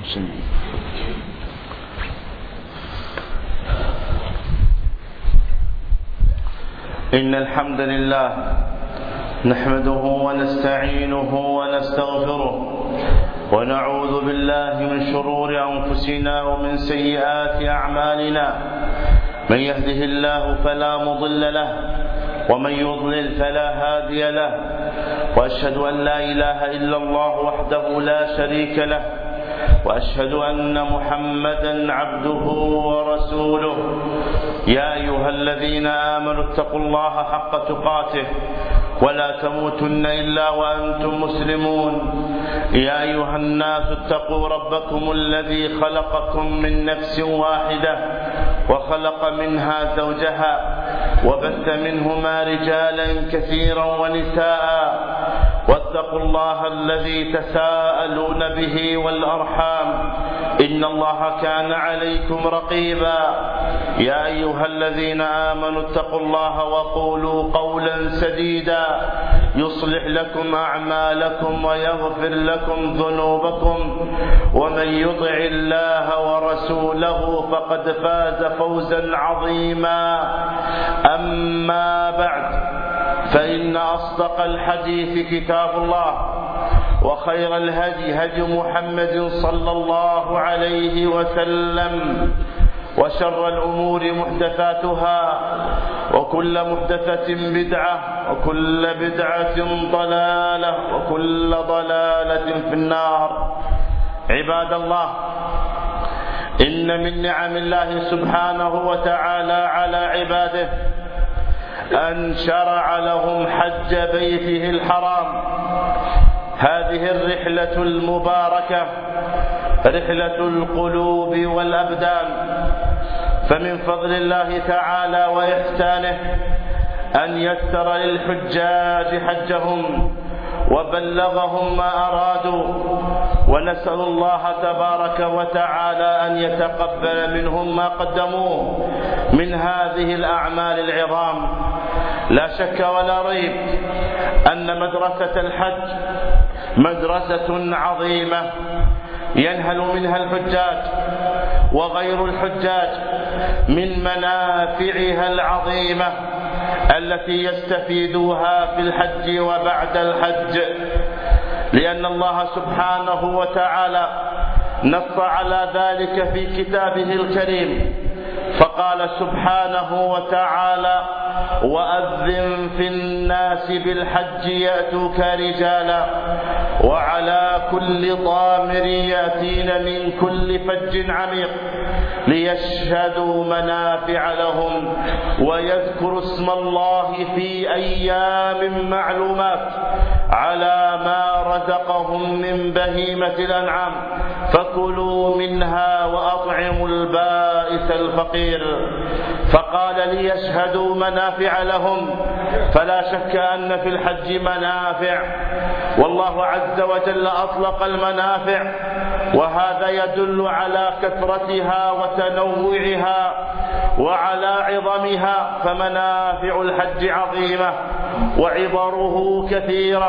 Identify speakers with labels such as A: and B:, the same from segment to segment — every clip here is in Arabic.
A: إن الحمد لله نحمده ونستعينه ونستغفره ونعوذ بالله من شرور أنفسنا ومن سيئات أعمالنا. من يهده الله فلا مضل له ومن يضلل فلا هادي له، وأشهد أن لا إله إلا الله وحده لا شريك له، وأشهد أن محمدا عبده ورسوله. يا أيها الذين آمنوا اتقوا الله حق تقاته ولا تموتن إلا وأنتم مسلمون. يا أيها الناس اتقوا ربكم الذي خلقكم من نفس واحدة وخلق منها زوجها وبث منهما رجالا كثيرا ونساء، واتقوا الله الذي تساءلون به والأرحام إن الله كان عليكم رقيبا. يا أيها الذين آمنوا اتقوا الله وقولوا قولا سديدا يصلح لكم أعمالكم ويغفر لكم ذنوبكم، ومن يطع الله ورسوله فقد فاز فوزا عظيما. أما بعد، فإن أصدق الحديث كتاب الله، وخير الهدي هدي محمد صلى الله عليه وسلم، وشر الأمور محدثاتها، وكل محدثة بدعة، وكل بدعة ضلالة، وكل ضلالة في النار. عباد الله، إن من نعم الله سبحانه وتعالى على عباده أن شرع لهم حج بيته الحرام. هذه الرحلة المباركة رحلة القلوب والأبدان، فمن فضل الله تعالى وإحسانه أن يسر للحجاج حجهم وبلغهم ما أرادوا، ونسأل الله تبارك وتعالى أن يتقبل منهم ما قدموه من هذه الأعمال العظام. لا شك ولا ريب أن مدرسة الحج مدرسة عظيمة ينهل منها الحجاج وغير الحجاج من منافعها العظيمة التي يستفيدوها في الحج وبعد الحج، لأن الله سبحانه وتعالى نص على ذلك في كتابه الكريم، فقال سبحانه وتعالى: وأذن في الناس بالحج يأتوك رجالا وعلى كل ضامر يأتين من كل فج عميق ليشهدوا منافع لهم ويذكروا اسم الله في أيام معلومات على ما رزقهم من بهيمة الأنعام فكلوا منها وأطعموا البائس الفقير. فقال ليشهدوا منافع لهم، فلا شك أن في الحج منافع، والله عز وجل أطلق المنافع، وهذا يدل على كثرتها وتنوعها وعلى عظمها. فمنافع الحج عظيمة وعبره كثيرة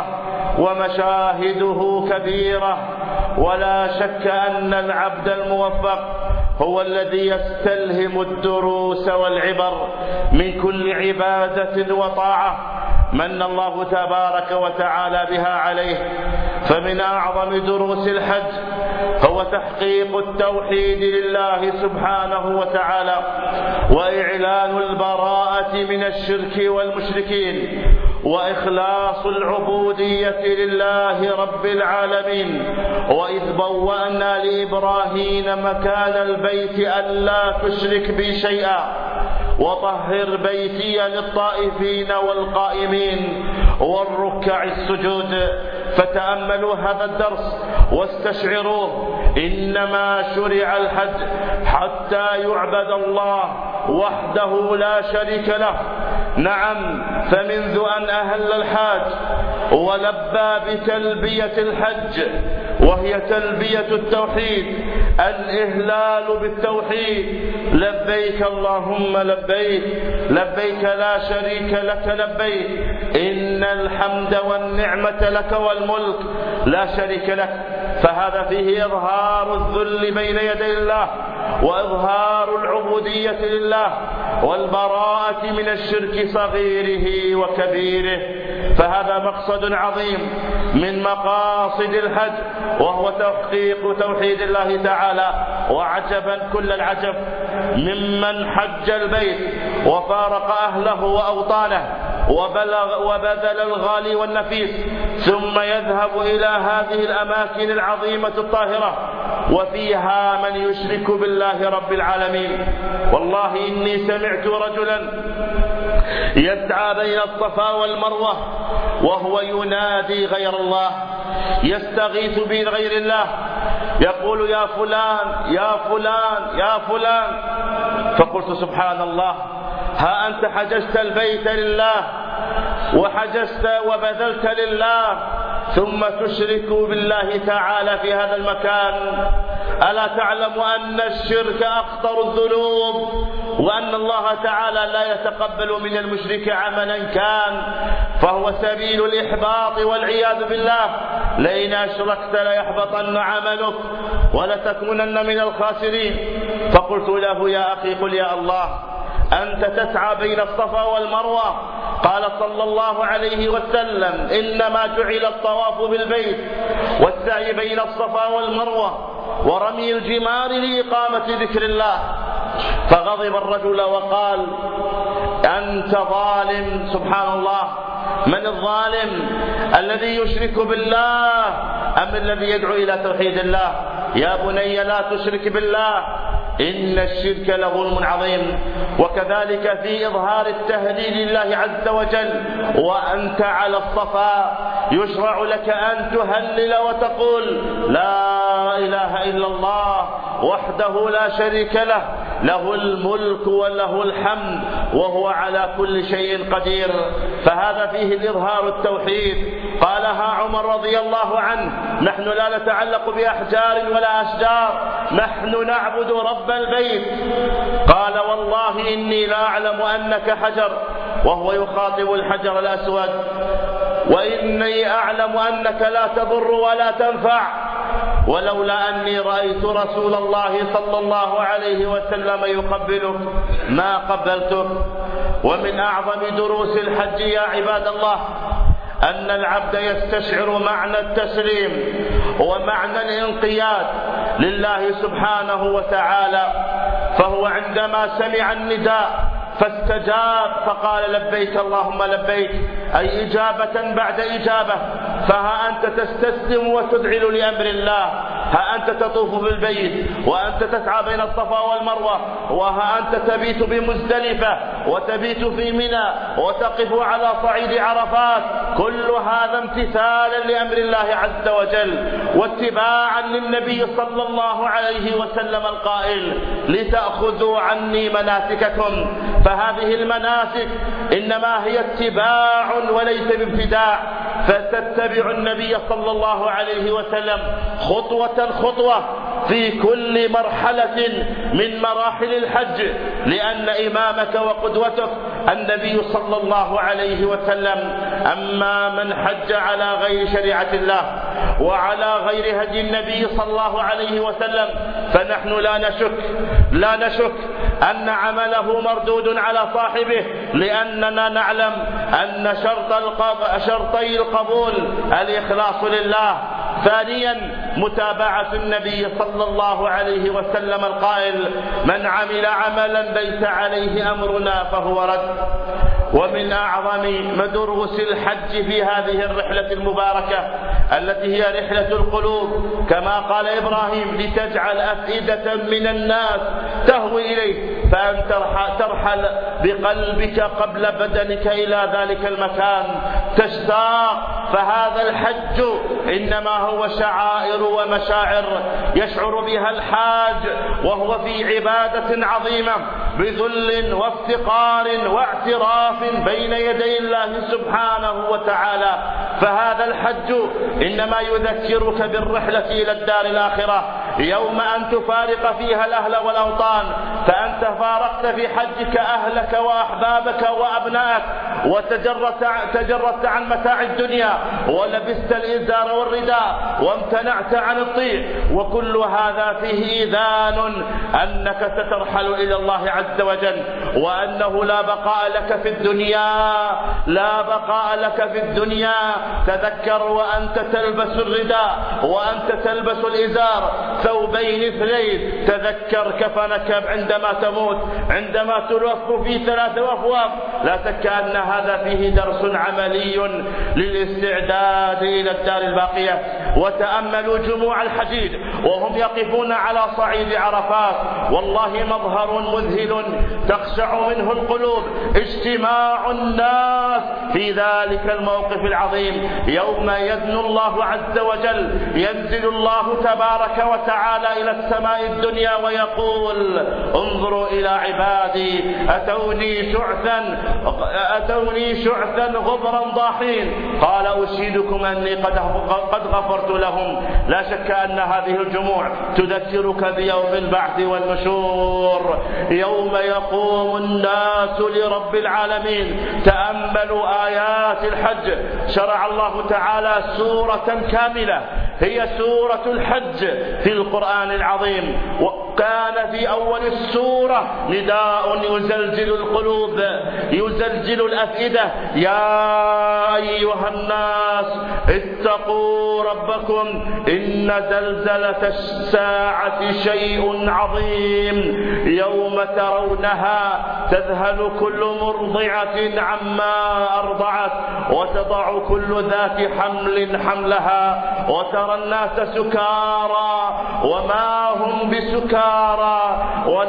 A: ومشاهده كبيرة، ولا شك أن العبد الموفق هو الذي يستلهم الدروس والعبر من كل عبادة وطاعة من الله تبارك وتعالى بها عليه. فمن أعظم دروس الحج هو تحقيق التوحيد لله سبحانه وتعالى، وإعلان البراءة من الشرك والمشركين، وإخلاص العبودية لله رب العالمين. وإذ بوأنا لإبراهيم مكان البيت ألا تشرك بي شيئا وطهر بيتي للطائفين والقائمين والركع السجود. فتأملوا هذا الدرس واستشعروه، إنما شرع الحج حتى يعبد الله وحده لا شريك له. نعم، فمنذ أن أهل الحاج ولبى بتلبية الحج وهي تلبية التوحيد، الإهلال بالتوحيد: لبيك اللهم لبيك، لبيك لا شريك لك لبيك، إن الحمد والنعمة لك والملك لا شريك لك. فهذا فيه إظهار الذل بين يدي الله، وإظهار العبودية لله، والبراءة من الشرك صغيره وكبيره. فهذا مقصد عظيم من مقاصد الحج، وهو تحقيق توحيد الله تعالى. وعجبا كل العجب ممن حج البيت وفارق أهله وأوطانه وبذل الغالي والنفيس، ثم يذهب إلى هذه الأماكن العظيمة الطاهرة وفيها من يشرك بالله رب العالمين. والله إني سمعت رجلا يسعى بين الصفا والمروة وهو ينادي غير الله، يستغيث بغير الله، يقول يا فلان يا فلان يا فلان. فقلت سبحان الله، ها أنت حججت البيت لله وحججت وبذلت لله، ثم تشرك بالله تعالى في هذا المكان. ألا تعلم أن الشرك أخطر الذنوب، وأن الله تعالى لا يتقبل من المشرك عملا كان، فهو سبيل الإحباط والعياذ بالله. لئن أشركت ليحبطن عملك ولتكونن من الخاسرين. فقلت له يا أخي قل يا الله، أنت تسعى بين الصفا والمروة، قال صلى الله عليه وسلم إنما جعل الطواف بالبيت والسعي بين الصفا والمروة ورمي الجمار لإقامة ذكر الله. فغضب الرجل وقال أنت ظالم. سبحان الله، من الظالم؟ الذي يشرك بالله أم الذي يدعو إلى توحيد الله؟ يا بني لا تشرك بالله، إن الشرك لظلم عظيم. وكذلك في إظهار التهليل لله عز وجل، وأنت على الصفا يشرع لك أن تهلل وتقول لا إله إلا الله وحده لا شريك له، له الملك وله الحمد وهو على كل شيء قدير. فهذا فيه الإظهار التوحيد. قالها عمر رضي الله عنه: نحن لا نتعلق بأحجار ولا أشجار، نحن نعبد رب البيت. قال والله إني لا أعلم أنك حجر، وهو يخاطب الحجر الأسود، وإني أعلم أنك لا تضر ولا تنفع، ولولا أني رأيت رسول الله صلى الله عليه وسلم يقبلك ما قبلتك. ومن أعظم دروس الحج يا عباد الله أن العبد يستشعر معنى التسليم ومعنى الانقياد لله سبحانه وتعالى. فهو عندما سمع النداء فاستجاب فقال لبيك اللهم لبيك، أي إجابة بعد إجابة. فها أنت تستسلم وتذعن لأمر الله، ها أنت تطوف بالبيت وأنت تسعى بين الصفا والمروة، وها أنت تبيت بمزدلفة وتبيت في منى وتقف على صعيد عرفات. كل هذا امتثالا لأمر الله عز وجل واتباعا للنبي صلى الله عليه وسلم القائل: لتأخذوا عني مناسككم. فهذه المناسك إنما هي اتباع وليس بابتداع، فتتبع النبي صلى الله عليه وسلم خطوة خطوة في كل مرحلة من مراحل الحج، لأن إمامك وقدوتك النبي صلى الله عليه وسلم. أما من حج على غير شريعة الله وعلى غير هدي النبي صلى الله عليه وسلم فنحن لا نشك أن عمله مردود على صاحبه، لأننا نعلم أن شرطي القبول الإخلاص لله. ثانيا متابعة النبي صلى الله عليه وسلم القائل: من عمل عملا ليس عليه أمرنا فهو رد. ومن أعظم دروس الحج في هذه الرحلة المباركة التي هي رحلة القلوب، كما قال إبراهيم: لتجعل أفئدة من الناس تهوي إليه، فأن ترحل بقلبك قبل بدنك إلى ذلك المكان تشتاق. فهذا الحج إنما هو شعائر ومشاعر يشعر بها الحاج وهو في عبادة عظيمة بذل وافتقار واعتراف بين يدي الله سبحانه وتعالى. فهذا الحج إنما يذكرك بالرحلة إلى الدار الآخرة، يوم أن تفارق فيها الأهل والأوطان. فأنت فارقت في حجك أهلك وأحبابك وأبنائك وتجردت عن متاع الدنيا ولبست الإزار والرداء وامتنعت عن الطيع، وكل هذا فيه إذان أنك سترحل إلى الله عز وجل، وأنه لا بقاء لك في الدنيا، لا بقاء لك في الدنيا. تذكر وأنت تلبس الرداء وأنت تلبس الإزار، ثوبين اثنين، تذكر كفنك عندما تموت، عندما تلف في 3 أفواج. لا شك أن هذا فيه درس عملي للاستعداد إلى الدار الباقية. وتأملوا جموع الحجيج وهم يقفون على صعيد عرفات، والله مظهر مذهل تخشع منه القلوب، اجتماع الناس في ذلك الموقف العظيم يوم يدنو الله عز وجل، ينزل الله تبارك وتعالى إلى السماء الدنيا ويقول: انظروا إلى عبادي أتوني شعثا غبرا ضاحين، قال أشهدكم أني قد غفرت لهم. لا شك أن هذه الجموع تذكرك بيوم البعث والنشور، يوم يقوم الناس لرب العالمين. تأملوا آيات الحج، شرع الله تعالى سورة كاملة هي سورة الحج في القرآن العظيم، وكان في أول السورة نداء يزلزل القلوب يزلزل الأفئدة: يا أيها الناس اتقوا ربكم إن زلزلة الساعة شيء عظيم، يوم ترونها تذهل كل مرضعة عما أرضعت وتضع كل ذات حمل حملها وترى الناس سكارى وما هم بسكارى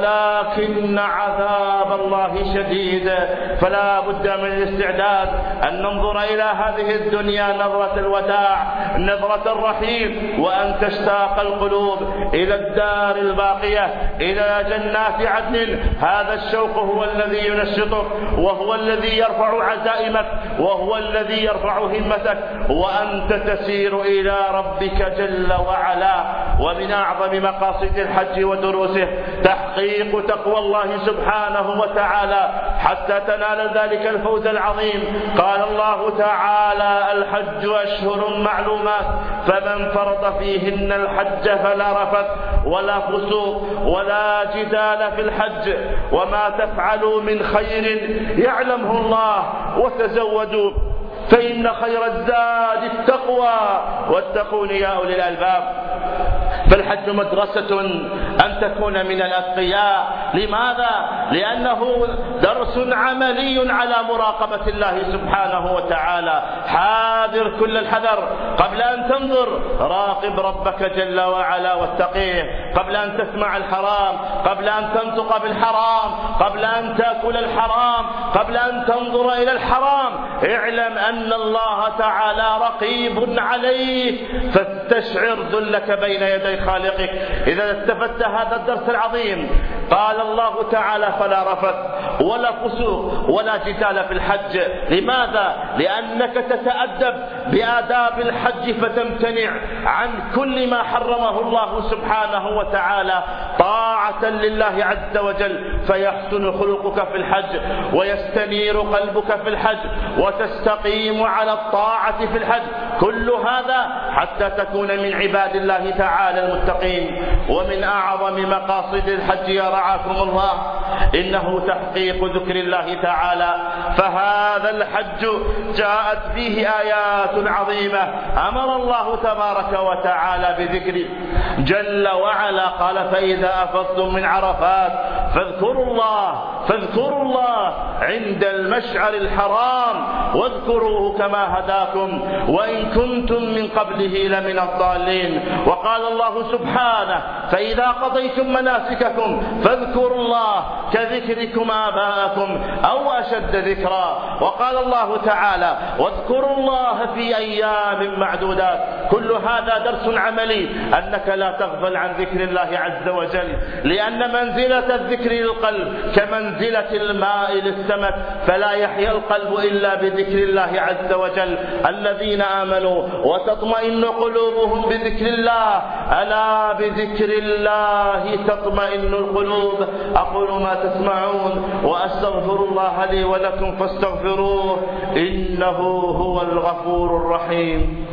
A: ولكن عذاب الله شديد. فلا بد من الاستعداد أن ننظر إلى هذه الدنيا نظرة الوداع، نظرة الرحيل، وأن تشتاق القلوب إلى الدار الباقية، إلى جنات عدن. هذا الشوق هو الذي ينشطك، وهو الذي يرفع عزائمك، وهو الذي يرفع همتك، وأنت تسير إلى ربك جل وعلا. ومن أعظم مقاصد الحج ودروسه تحقيق تقوى الله سبحانه وتعالى حتى تنال ذلك الفوز العظيم. قال الله تعالى: الحج أشهر معلومات، فمن فرض فيهن الحج فلا رفث ولا فسوق ولا جدال في الحج، وما تفعلوا من خير يعلمه الله، وتزودوا فإن خير الزاد التقوى واتقون يا أولي الألباب. فالحج مدرسة أن تكون من الأتقياء. لماذا؟ لأنه درس عملي على مراقبة الله سبحانه وتعالى. حاذر كل الحذر، قبل أن تنظر راقب ربك جل وعلا واتقيه، قبل أن تسمع الحرام، قبل أن تنطق بالحرام، قبل أن تأكل الحرام، قبل أن تنظر إلى الحرام، اعلم أن الله تعالى رقيب عليك، فاستشعر ذلك بين يدي خالقك. إذا استفدت هذا الدرس العظيم، قال الله تعالى: فلا رفث ولا فسوق ولا جدال في الحج. لماذا؟ لأنك تتأدب بآداب الحج فتمتنع عن كل ما حرمه الله سبحانه وتعالى طاعة لله عز وجل، فيحسن خلقك في الحج، ويستنير قلبك في الحج، وتستقيم على الطاعة في الحج. كل هذا حتى تكون من عباد الله تعالى المتقين. ومن أعظم مقاصد الحج يا رعاكم الله إنه تحقيق ذكر الله تعالى. فهذا الحج جاءت فيه آيات عظيمة أمر الله تبارك وتعالى بذكره جل وعلا. قال: فإذا أفضتم من عرفات فاذكروا الله عند المشعر الحرام واذكروه كما هداكم وإن كنتم من قبله لمن الضالين. وقال الله سبحانه: فإذا قضيتم مناسككم فاذكروا الله كذكركم آباءكم أو أشد ذكرا. وقال الله تعالى: واذكروا الله في أيام معدودات. كل هذا درس عملي أنك لا تغفل عن ذكر الله عز وجل، لأن منزلة الذكر للقلب كمنزلة الماء للسمك، فلا يحيا القلب إلا بذكر الله عز وجل. الذين آمنوا وتطمئن قلوبهم بذكر الله ألا بذكر الله تطمئن القلوب. أقول ما تسمعون وأستغفر الله لي ولكم فاستغفروه إنه هو الغفور الرحيم.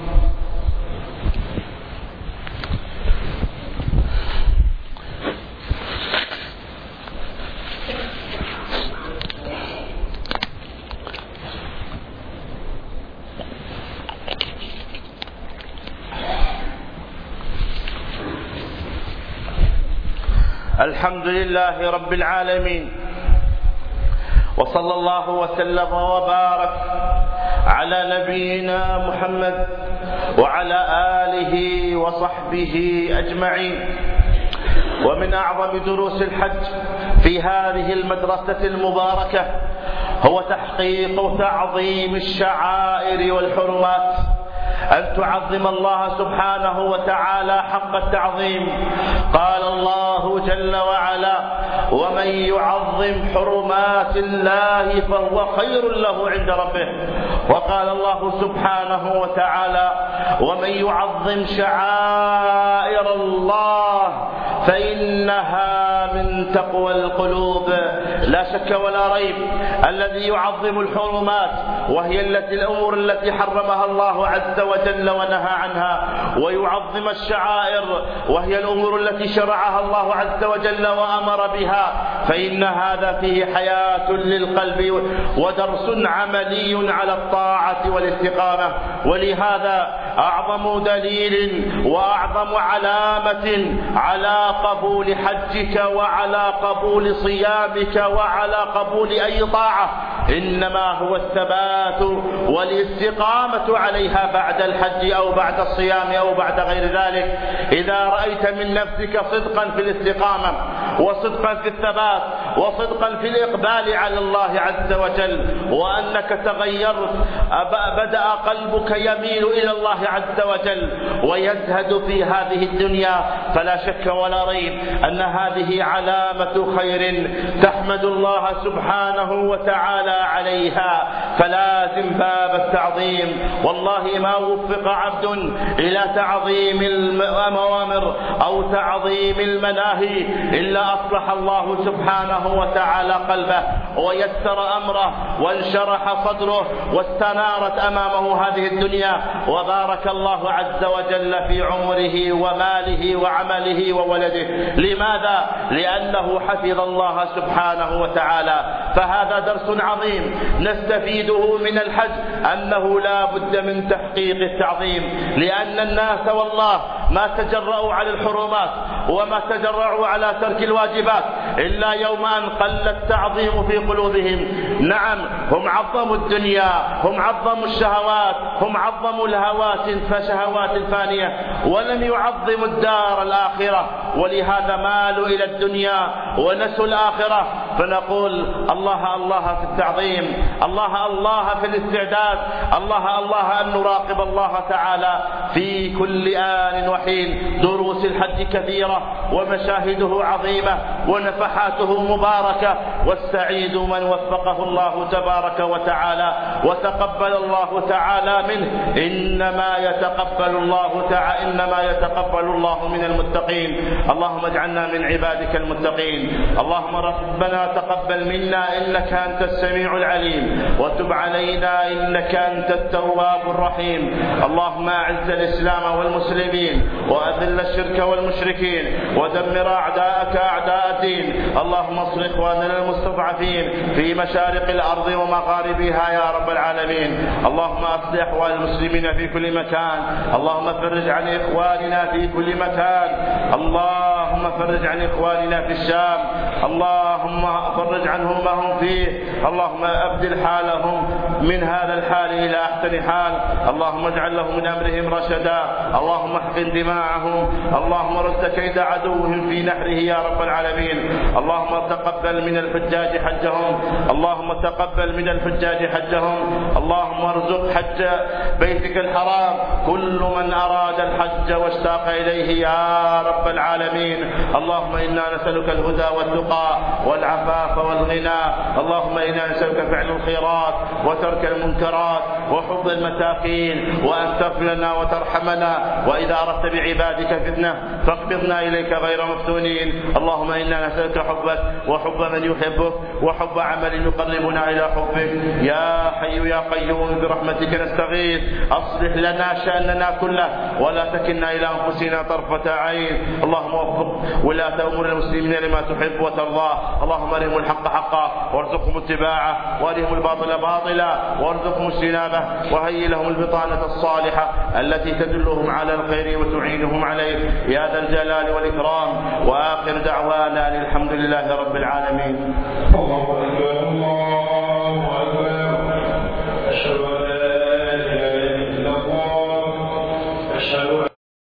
A: الحمد لله رب العالمين، وصلى الله وسلم وبارك على نبينا محمد وعلى آله وصحبه أجمعين. ومن أعظم دروس الحج في هذه المدرسة المباركة هو تحقيق تعظيم الشعائر والحرمات، أن تعظم الله سبحانه وتعالى حق التعظيم. قال الله جل وعلا: ومن يعظم حرمات الله فهو خير له عند ربه. وقال الله سبحانه وتعالى: ومن يعظم شعائر الله فإنها من تقوى القلوب. لا شك ولا ريب الذي يعظم الحرمات وهي الأمور التي حرمها الله عز وجل ونهى عنها، ويعظم الشعائر وهي الأمور التي شرعها الله عز وجل وأمر بها، فإن هذا فيه حياة للقلب ودرس عملي على الطاعة والاستقامة. ولهذا أعظم دليل وأعظم علامة على قبول حجك وعلى قبول صيامك وعلى قبول أي طاعة إنما هو الثبات والاستقامة عليها بعد الحج أو بعد الصيام أو بعد غير ذلك. إذا رأيت من نفسك صدقا في الاستقامة وصدقا في الثبات وصدقا في الإقبال على الله عز وجل، وأنك تغيرت، بدأ قلبك يميل إلى الله عز وجل ويزهد في هذه الدنيا، فلا شك ولا ريب أن هذه علامة خير تحمد الله سبحانه وتعالى عليها. فلازم باب التعظيم. والله ما وفق عبد إلى تعظيم الأوامر أو تعظيم المناهي إلا أصلح الله سبحانه وتعالى قلبه ويسر أمره وانشرح صدره واستنارت أمامه هذه الدنيا، وبارك الله عز وجل في عمره وماله وعمله وولده. لماذا؟ لأنه حفظ الله سبحانه وتعالى. فهذا درس عظيم نستفيده من الحج، أنه لا بد من تحقيق التعظيم، لأن الناس والله ما تجرؤوا على الحرمات وما تجرؤوا على ترك الواجبات إلا يوم أن قل التعظيم في قلوبهم. نعم، هم عظموا الدنيا، هم عظموا الشهوات، هم عظموا شهوات فانية، ولم يعظموا الدار الآخرة، ولهذا مالوا إلى الدنيا ونسوا الآخرة. فنقول الله الله في التعظيم، الله الله في الاستعداد، الله الله أن نراقب الله تعالى في كل آن وحين. دروس الحج كثيرة ومشاهده عظيمة ونفحاته مباركة، والسعيد من وفقه الله تبارك وتعالى وتقبل الله تعالى منه. إنما يتقبل الله من المتقين. اللهم اجعلنا من عبادك المتقين. اللهم ربنا تقبل منا إنك أنت السميع العليم، وتب علينا إنك أنت التواب الرحيم. اللهم أعز الإسلام والمسلمين وأذل الشرك والمشركين ودمر أعداءك أعداء الدين. اللهم اصلح إخواننا المستضعفين في مشارق الأرض ومغاربها يا رب العالمين. اللهم أصلح أحوال المسلمين في كل مكان. اللهم فرج عن إخواننا في كل مكان. اللهم فرج عن إخواننا في الشام. اللهم فرج عنهم ما هم فيه. اللهم أبدل حالهم من هذا الحال إلى أحسن حال. اللهم اجعل لهم من أمرهم رشدا. اللهم احقن دماءهم. اللهم رد كيد عدوهم في نحره يا رب العالمين. اللهم تقبل من الحجاج حجهم. اللهم تقبل من الحجاج حجهم. اللهم ارزق حج بيتك الحرام كل من أراد الحج واشتاق إليه يا رب العالمين. اللهم إنا نسألك الهدى والتقى والعفاف والغنى. اللهم إنا نسألك فعل الخيرات وترك المنكرات وحب المساكين، وأن تغفر لنا وترحمنا، وإذا أردت بعبادك فتنة فاقبضنا إليك غير مفتونين. اللهم إنا نسألك حبك وحب من يحبك وحب عمل يقربنا إلى حبك. يا حي يا قيوم برحمتك نستغيث، أصلح لنا شأننا كله ولا تكلنا إلى أنفسنا طرفة عين. اللهم وفق ولاة أمور المسلمين لما تحب وترضى. اللهم أرهم الحق حقا وارزقهم اتباعه، وأرهم الباطل باطلا وارزقهم اجتنابه، وهيئ لهم البطانة الصالحة التي تدلهم على الخير وتعينهم عليه يا ذا الجلال والإكرام. وآخر دعوانا الحمد لله رب العالمين.
B: الله أكبر. الله